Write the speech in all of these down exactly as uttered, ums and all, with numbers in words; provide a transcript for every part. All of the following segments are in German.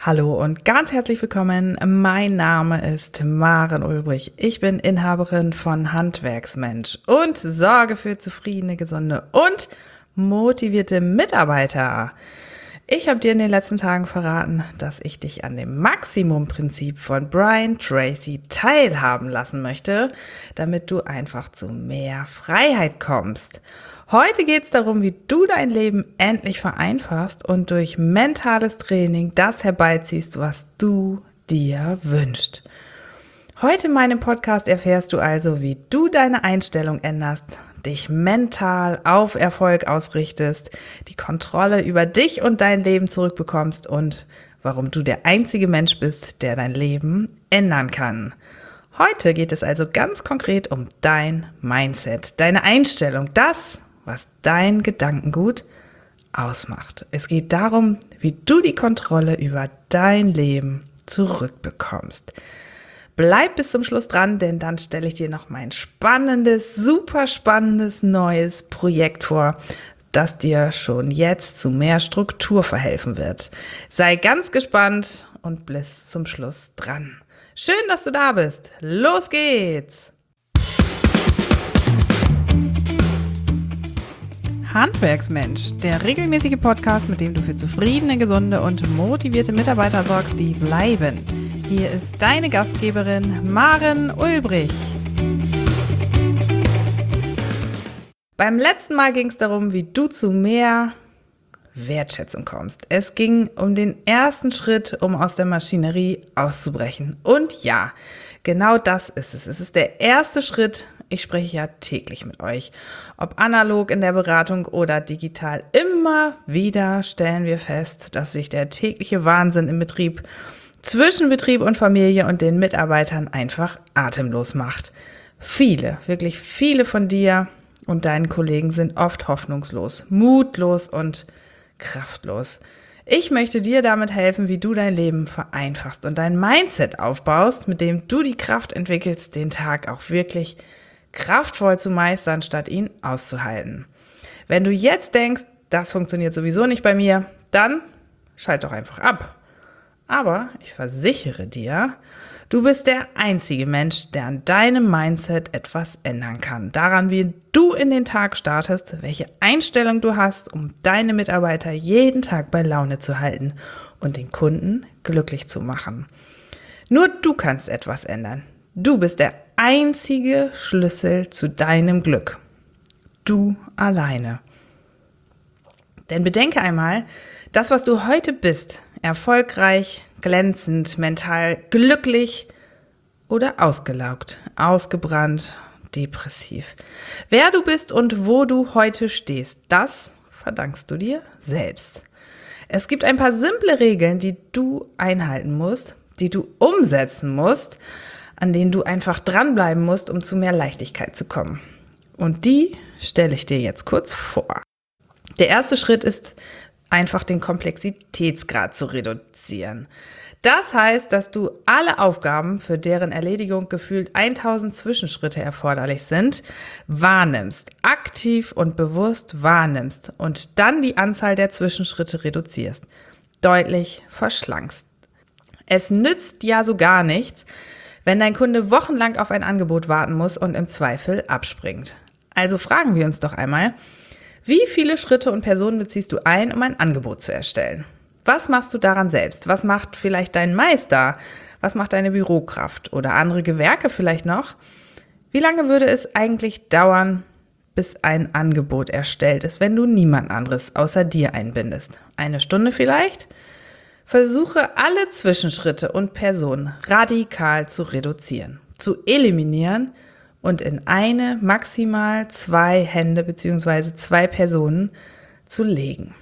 Hallo und ganz herzlich willkommen. Mein Name ist Maren Ulbrich. Ich bin Inhaberin von Handwerksmensch und sorge für zufriedene, gesunde und motivierte Mitarbeiter. Ich habe dir in den letzten Tagen verraten, dass ich dich an dem Maximumprinzip von Brian Tracy teilhaben lassen möchte, damit du einfach zu mehr Freiheit kommst. Heute geht es darum, wie du dein Leben endlich vereinfachst und durch mentales Training das herbeiziehst, was du dir wünschst. Heute in meinem Podcast erfährst du also, wie du deine Einstellung änderst, dich mental auf Erfolg ausrichtest, die Kontrolle über dich und dein Leben zurückbekommst und warum du der einzige Mensch bist, der dein Leben ändern kann. Heute geht es also ganz konkret um dein Mindset, deine Einstellung, das, was dein Gedankengut ausmacht. Es geht darum, wie du die Kontrolle über dein Leben zurückbekommst. Bleib bis zum Schluss dran, denn dann stelle ich dir noch mein spannendes, super spannendes neues Projekt vor, das dir schon jetzt zu mehr Struktur verhelfen wird. Sei ganz gespannt und bis zum Schluss dran. Schön, dass du da bist. Los geht's! Handwerksmensch, der regelmäßige Podcast, mit dem du für zufriedene, gesunde und motivierte Mitarbeiter sorgst, die bleiben. Hier ist deine Gastgeberin Maren Ulbrich. Beim letzten Mal ging es darum, wie du zu mehr Wertschätzung kommst. Es ging um den ersten Schritt, um aus der Maschinerie auszubrechen. Und ja, genau das ist es. Es ist der erste Schritt. Ich spreche ja täglich mit euch. Ob analog in der Beratung oder digital, immer wieder stellen wir fest, dass sich der tägliche Wahnsinn im Betrieb zwischen Betrieb und Familie und den Mitarbeitern einfach atemlos macht. Viele, wirklich viele von dir und deinen Kollegen sind oft hoffnungslos, mutlos und kraftlos. Ich möchte dir damit helfen, wie du dein Leben vereinfachst und dein Mindset aufbaust, mit dem du die Kraft entwickelst, den Tag auch wirklich kraftvoll zu meistern, statt ihn auszuhalten. Wenn du jetzt denkst, das funktioniert sowieso nicht bei mir, dann schalt doch einfach ab. Aber ich versichere dir, du bist der einzige Mensch, der an deinem Mindset etwas ändern kann. Daran, wie du in den Tag startest, welche Einstellung du hast, um deine Mitarbeiter jeden Tag bei Laune zu halten und den Kunden glücklich zu machen. Nur du kannst etwas ändern. Du bist der einzige Schlüssel zu deinem Glück. Du alleine. Denn bedenke einmal, das, was du heute bist, erfolgreich, glänzend, mental glücklich oder ausgelaugt, ausgebrannt, depressiv. Wer du bist und wo du heute stehst, das verdankst du dir selbst. Es gibt ein paar simple Regeln, die du einhalten musst, die du umsetzen musst, an denen du einfach dranbleiben musst, um zu mehr Leichtigkeit zu kommen. Und die stelle ich dir jetzt kurz vor. Der erste Schritt ist einfach den Komplexitätsgrad zu reduzieren. Das heißt, dass du alle Aufgaben, für deren Erledigung gefühlt tausend Zwischenschritte erforderlich sind, wahrnimmst, aktiv und bewusst wahrnimmst und dann die Anzahl der Zwischenschritte reduzierst, deutlich verschlankst. Es nützt ja so gar nichts, wenn dein Kunde wochenlang auf ein Angebot warten muss und im Zweifel abspringt. Also fragen wir uns doch einmal, wie viele Schritte und Personen beziehst du ein, um ein Angebot zu erstellen? Was machst du daran selbst? Was macht vielleicht dein Meister? Was macht deine Bürokraft oder andere Gewerke vielleicht noch? Wie lange würde es eigentlich dauern, bis ein Angebot erstellt ist, wenn du niemand anderes außer dir einbindest? Eine Stunde vielleicht? Versuche alle Zwischenschritte und Personen radikal zu reduzieren, zu eliminieren und in eine, maximal zwei Hände bzw. zwei Personen zu legen.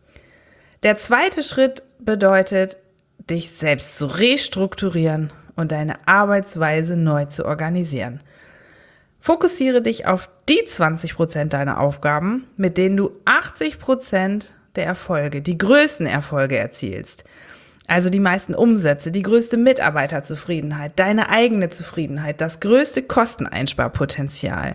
Der zweite Schritt bedeutet, dich selbst zu restrukturieren und deine Arbeitsweise neu zu organisieren. Fokussiere dich auf die zwanzig Prozent deiner Aufgaben, mit denen du achtzig Prozent der Erfolge, die größten Erfolge erzielst. Also die meisten Umsätze, die größte Mitarbeiterzufriedenheit, deine eigene Zufriedenheit, das größte Kosteneinsparpotenzial.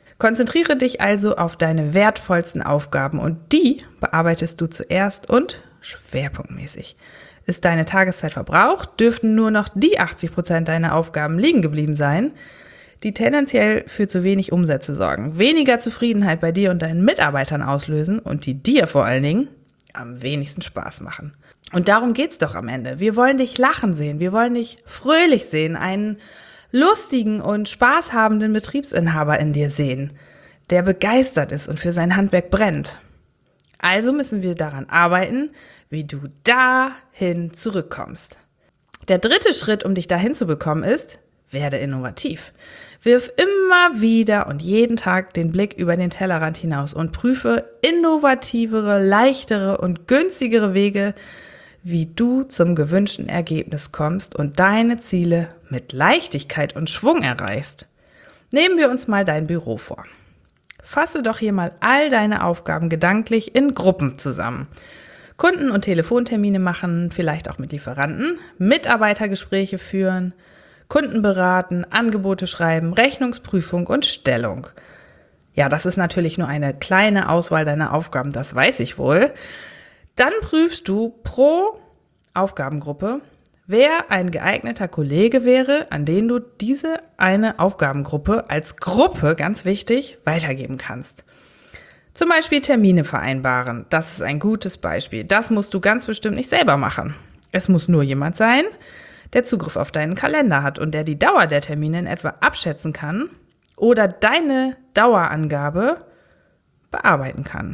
Konzentriere dich also auf deine wertvollsten Aufgaben und die bearbeitest du zuerst und schwerpunktmäßig. Ist deine Tageszeit verbraucht, dürften nur noch die achtzig Prozent deiner Aufgaben liegen geblieben sein, die tendenziell für zu wenig Umsätze sorgen, weniger Zufriedenheit bei dir und deinen Mitarbeitern auslösen und die dir vor allen Dingen am wenigsten Spaß machen. Und darum geht's doch am Ende. Wir wollen dich lachen sehen, wir wollen dich fröhlich sehen, einen lustigen und spaßhabenden Betriebsinhaber in dir sehen, der begeistert ist und für sein Handwerk brennt. Also müssen wir daran arbeiten, wie du dahin zurückkommst. Der dritte Schritt, um dich dahin zu bekommen, ist, werde innovativ. Wirf immer wieder und jeden Tag den Blick über den Tellerrand hinaus und prüfe innovativere, leichtere und günstigere Wege, wie du zum gewünschten Ergebnis kommst und deine Ziele mit Leichtigkeit und Schwung erreichst. Nehmen wir uns mal dein Büro vor. Fasse doch hier mal all deine Aufgaben gedanklich in Gruppen zusammen. Kunden- und Telefontermine machen, vielleicht auch mit Lieferanten, Mitarbeitergespräche führen, Kunden beraten, Angebote schreiben, Rechnungsprüfung und Stellung. Ja, das ist natürlich nur eine kleine Auswahl deiner Aufgaben, das weiß ich wohl. Dann prüfst du pro Aufgabengruppe, wer ein geeigneter Kollege wäre, an den du diese eine Aufgabengruppe als Gruppe, ganz wichtig, weitergeben kannst. Zum Beispiel Termine vereinbaren. Das ist ein gutes Beispiel. Das musst du ganz bestimmt nicht selber machen. Es muss nur jemand sein, der Zugriff auf deinen Kalender hat und der die Dauer der Termine in etwa abschätzen kann oder deine Dauerangabe bearbeiten kann.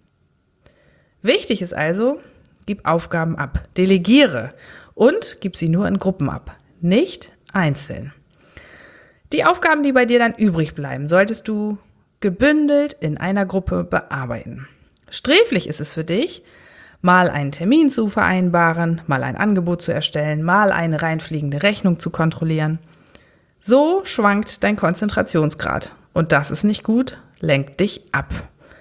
Wichtig ist also, gib Aufgaben ab, delegiere und gib sie nur in Gruppen ab, nicht einzeln. Die Aufgaben, die bei dir dann übrig bleiben, solltest du gebündelt in einer Gruppe bearbeiten. Sträflich ist es für dich, mal einen Termin zu vereinbaren, mal ein Angebot zu erstellen, mal eine reinfliegende Rechnung zu kontrollieren. So schwankt dein Konzentrationsgrad und das ist nicht gut, lenkt dich ab.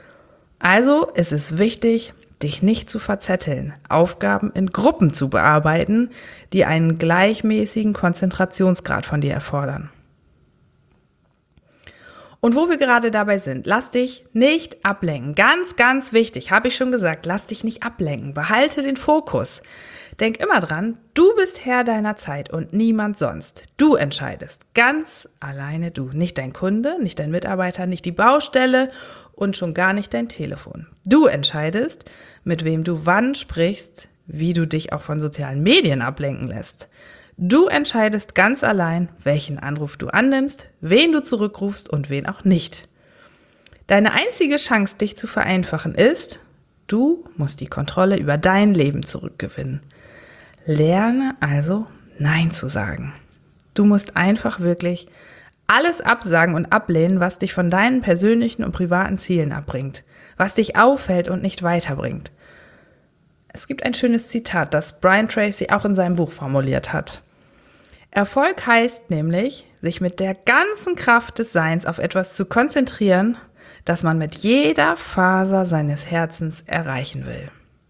Also ist es wichtig, dich nicht zu verzetteln, Aufgaben in Gruppen zu bearbeiten, die einen gleichmäßigen Konzentrationsgrad von dir erfordern. Und wo wir gerade dabei sind, lass dich nicht ablenken. Ganz, ganz wichtig, habe ich schon gesagt, lass dich nicht ablenken. Behalte den Fokus. Denk immer dran, du bist Herr deiner Zeit und niemand sonst. Du entscheidest, ganz alleine du. Nicht dein Kunde, nicht dein Mitarbeiter, nicht die Baustelle und schon gar nicht dein Telefon. Du entscheidest, mit wem du wann sprichst, wie du dich auch von sozialen Medien ablenken lässt. Du entscheidest ganz allein, welchen Anruf du annimmst, wen du zurückrufst und wen auch nicht. Deine einzige Chance, dich zu vereinfachen, ist, du musst die Kontrolle über dein Leben zurückgewinnen. Lerne also, Nein zu sagen. Du musst einfach wirklich alles absagen und ablehnen, was dich von deinen persönlichen und privaten Zielen abbringt, was dich auffällt und nicht weiterbringt. Es gibt ein schönes Zitat, das Brian Tracy auch in seinem Buch formuliert hat. Erfolg heißt nämlich, sich mit der ganzen Kraft des Seins auf etwas zu konzentrieren, das man mit jeder Faser seines Herzens erreichen will.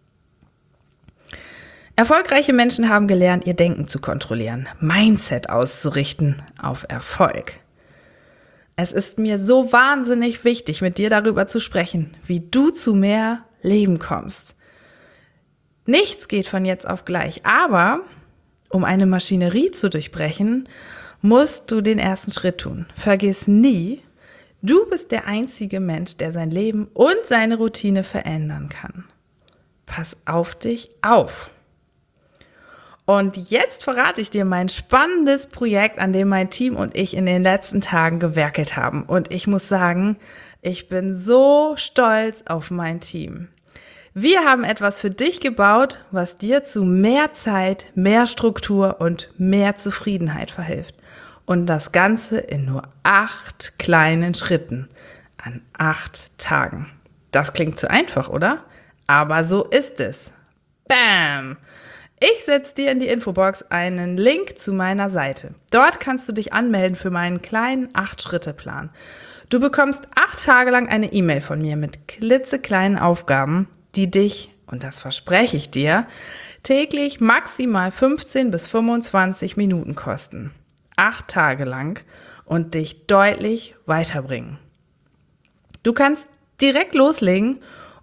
Erfolgreiche Menschen haben gelernt, ihr Denken zu kontrollieren, Mindset auszurichten auf Erfolg. Es ist mir so wahnsinnig wichtig, mit dir darüber zu sprechen, wie du zu mehr Leben kommst. Nichts geht von jetzt auf gleich, aber um eine Maschinerie zu durchbrechen, musst du den ersten Schritt tun. Vergiss nie, du bist der einzige Mensch, der sein Leben und seine Routine verändern kann. Pass auf dich auf. Und jetzt verrate ich dir mein spannendes Projekt, an dem mein Team und ich in den letzten Tagen gewerkelt haben. Und ich muss sagen, ich bin so stolz auf mein Team. Wir haben etwas für dich gebaut, was dir zu mehr Zeit, mehr Struktur und mehr Zufriedenheit verhilft. Und das Ganze in nur acht kleinen Schritten an acht Tagen. Das klingt zu einfach, oder? Aber so ist es. Bam! Ich setze dir in die Infobox einen Link zu meiner Seite. Dort kannst du dich anmelden für meinen kleinen acht-Schritte-Plan. Du bekommst acht Tage lang eine E-Mail von mir mit klitzekleinen Aufgaben, die dich, und das verspreche ich dir, täglich maximal fünfzehn bis fünfundzwanzig Minuten kosten. Acht Tage lang und dich deutlich weiterbringen. Du kannst direkt loslegen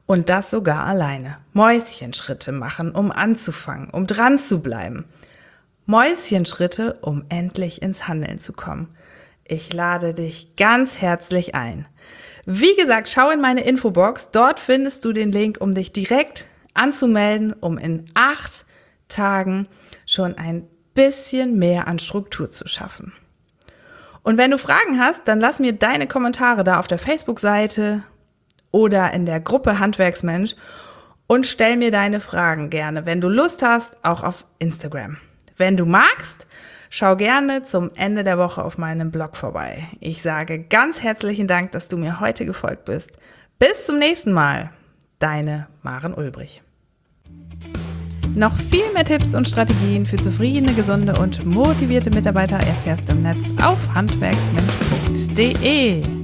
Und das sogar alleine. Mäuschenschritte machen, um anzufangen, um dran zu bleiben. Mäuschenschritte, um endlich ins Handeln zu kommen. Ich lade dich ganz herzlich ein. Wie gesagt, schau in meine Infobox. Dort findest du den Link, um dich direkt anzumelden, um in acht Tagen schon ein bisschen mehr an Struktur zu schaffen. Und wenn du Fragen hast, dann lass mir deine Kommentare da auf der Facebook-Seite oder in der Gruppe Handwerksmensch und stell mir deine Fragen gerne, wenn du Lust hast, auch auf Instagram. Wenn du magst, schau gerne zum Ende der Woche auf meinem Blog vorbei. Ich sage ganz herzlichen Dank, dass du mir heute gefolgt bist. Bis zum nächsten Mal. Deine Maren Ulbrich. Noch viel mehr Tipps und Strategien für zufriedene, gesunde und motivierte Mitarbeiter erfährst du im Netz auf handwerksmensch punkt de.